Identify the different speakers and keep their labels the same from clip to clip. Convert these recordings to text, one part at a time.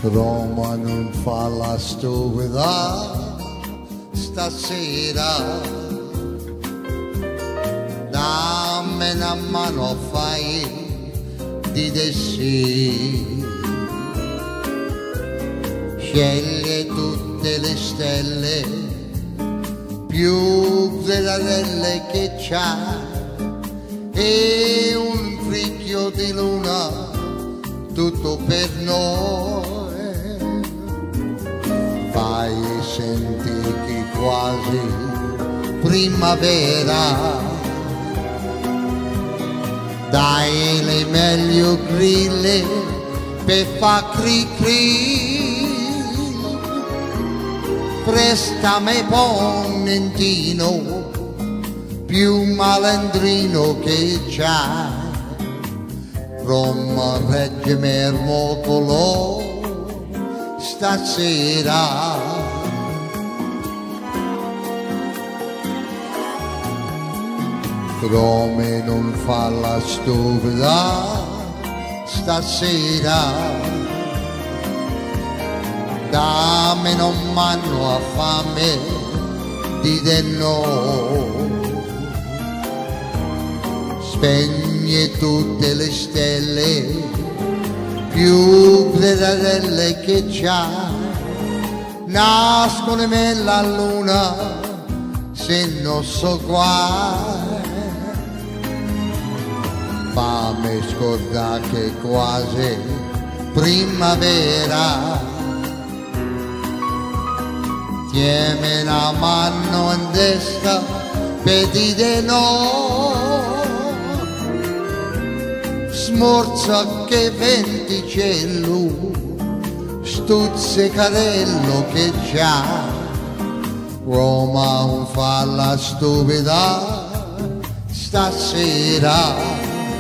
Speaker 1: Roma non fa la stupida stasera, dammi una mano, fai di te sì. Sceglie tutte le stelle più belle che c'ha e un fricchio di luna tutto per noi. Fai sentire che quasi primavera, dai le meglio grille per fa cri cri. Prestami ponentino più malandrino che c'ha, Roma regge mermocolo stasera. Roma non fa la stupida stasera, dammi un mano a fame di te no. Spegne tutte le stelle più belle che c'ha, nascono nella luna se non so qua. Fammi scordare che quasi primavera, tieni la mano in destra per dire no. Smorza che venticello, stuzzicarello che c'ha, Roma non fa la stupida stasera.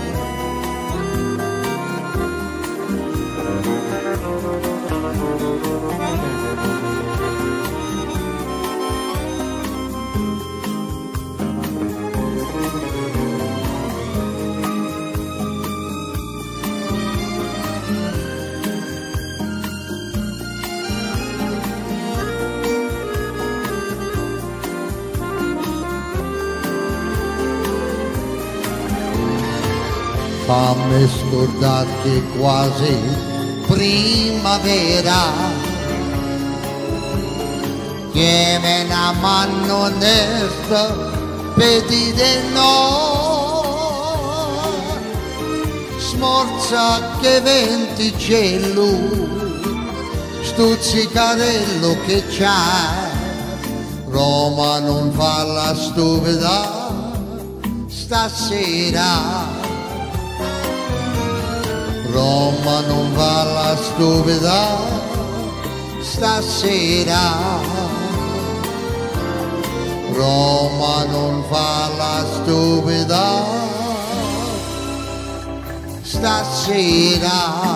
Speaker 1: Fammi scordare che quasi primavera, tieni una mano onesta per dire no. Smorza che venticello, stuzzicarello che c'ha, Roma non fa la stupida stasera. Roma non fa la stupida stasera. Roma non fa la stupida stasera.